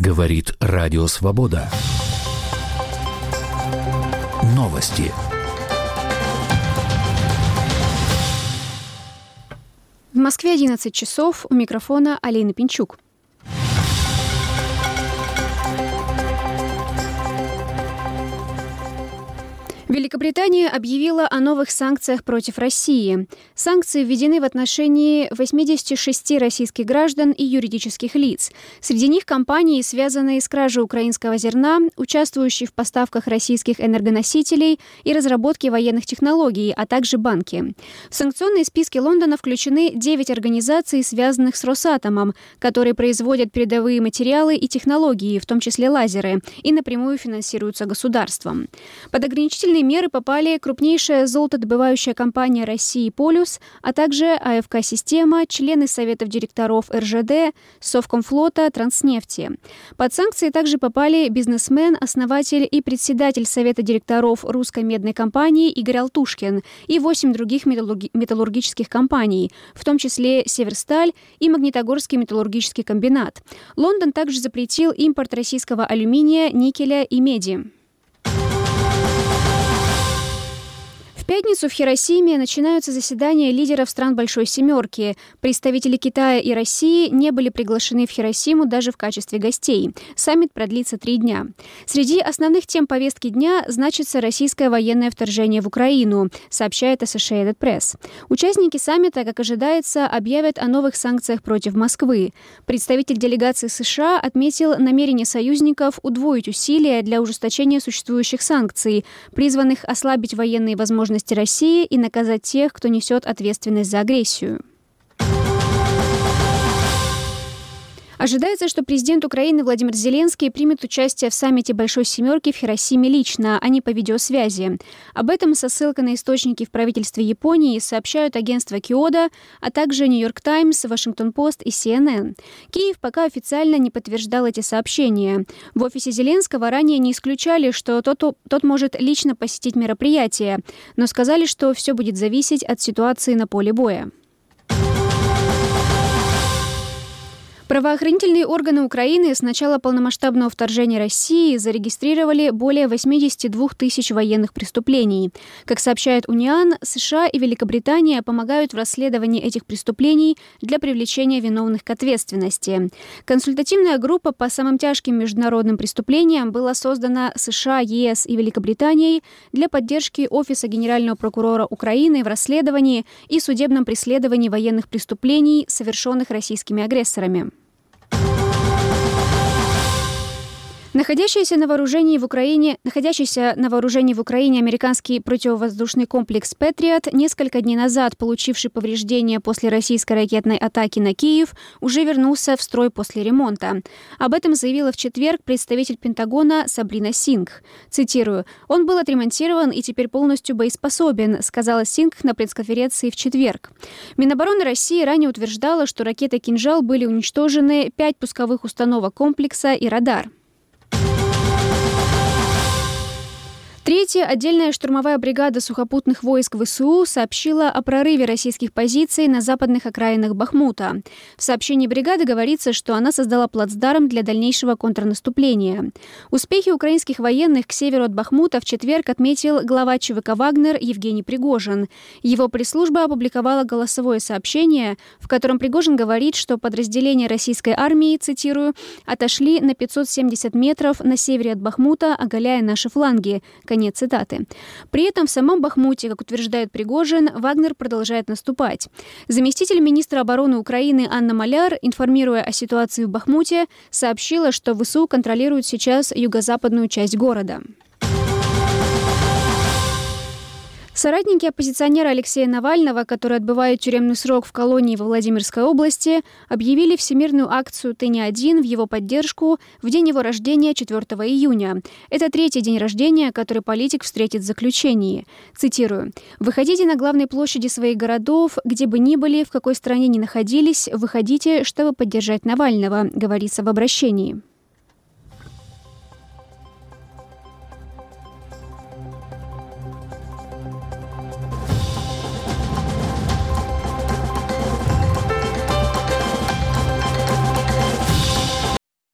Говорит Радио Свобода. Новости. В Москве 11 часов. У микрофона Алина Пинчук. Великобритания объявила о новых санкциях против России. Санкции введены в отношении 86 российских граждан и юридических лиц. Среди них компании, связанные с кражей украинского зерна, участвующие в поставках российских энергоносителей и разработке военных технологий, а также банки. В санкционные списки Лондона включены 9 организаций, связанных с Росатомом, которые производят передовые материалы и технологии, в том числе лазеры, и напрямую финансируются государством. Под ограничительные меры попали крупнейшая золотодобывающая компания России «Полюс», а также АФК-система, члены советов директоров РЖД, Совкомфлота, Транснефти. Под санкции также попали бизнесмен, основатель и председатель совета директоров русской медной компании Игорь Алтушкин и 8 других металлургических компаний, в том числе «Северсталь» и Магнитогорский металлургический комбинат. Лондон также запретил импорт российского алюминия, никеля и меди. В пятницу в Хиросиме начинаются заседания лидеров стран Большой Семерки. Представители Китая и России не были приглашены в Хиросиму даже в качестве гостей. Саммит продлится 3 дня. Среди основных тем повестки дня значится российское военное вторжение в Украину, сообщает Associated Press. Участники саммита, как ожидается, объявят о новых санкциях против Москвы. Представитель делегации США отметил намерение союзников удвоить усилия для ужесточения существующих санкций, призванных ослабить военные возможности России и наказать тех, кто несет ответственность за агрессию. Ожидается, что президент Украины Владимир Зеленский примет участие в саммите Большой Семерки в Хиросиме лично, а не по видеосвязи. Об этом со ссылкой на источники в правительстве Японии сообщают агентство Киода, а также Нью-Йорк Таймс, Вашингтон-Пост и CNN. Киев пока официально не подтверждал эти сообщения. В офисе Зеленского ранее не исключали, что тот может лично посетить мероприятие, но сказали, что все будет зависеть от ситуации на поле боя. Правоохранительные органы Украины с начала полномасштабного вторжения России зарегистрировали более 82 тысяч военных преступлений. Как сообщает Униан, США и Великобритания помогают в расследовании этих преступлений для привлечения виновных к ответственности. Консультативная группа по самым тяжким международным преступлениям была создана США, ЕС и Великобританией для поддержки Офиса Генерального прокурора Украины в расследовании и судебном преследовании военных преступлений, совершенных российскими агрессорами. Находящийся на вооружении в Украине американский противовоздушный комплекс «Патриот», несколько дней назад получивший повреждения после российской ракетной атаки на Киев, уже вернулся в строй после ремонта. Об этом заявила в четверг представитель Пентагона Сабрина Сингх. Цитирую: «Он был отремонтирован и теперь полностью боеспособен», сказала Сингх на пресс-конференции в четверг. Минобороны России ранее утверждала, что ракетой «Кинжал» были уничтожены 5 пусковых установок комплекса и радар. Третья отдельная штурмовая бригада сухопутных войск ВСУ сообщила о прорыве российских позиций на западных окраинах Бахмута. В сообщении бригады говорится, что она создала плацдарм для дальнейшего контрнаступления. Успехи украинских военных к северу от Бахмута в четверг отметил глава ЧВК «Вагнер» Евгений Пригожин. Его пресс-служба опубликовала голосовое сообщение, в котором Пригожин говорит, что подразделения российской армии, цитирую, «отошли на 570 метров на севере от Бахмута, оголяя наши фланги». Конец цитаты. При этом в самом Бахмуте, как утверждает Пригожин, Вагнер продолжает наступать. Заместитель министра обороны Украины Анна Маляр, информируя о ситуации в Бахмуте, сообщила, что ВСУ контролируют сейчас юго-западную часть города. Соратники оппозиционера Алексея Навального, который отбывает тюремный срок в колонии во Владимирской области, объявили всемирную акцию «Ты не один» в его поддержку в день его рождения 4 июня. Это 3-й день рождения, который политик встретит в заключении. Цитирую: «Выходите на главной площади своих городов, где бы ни были, в какой стране ни находились, выходите, чтобы поддержать Навального», говорится в обращении.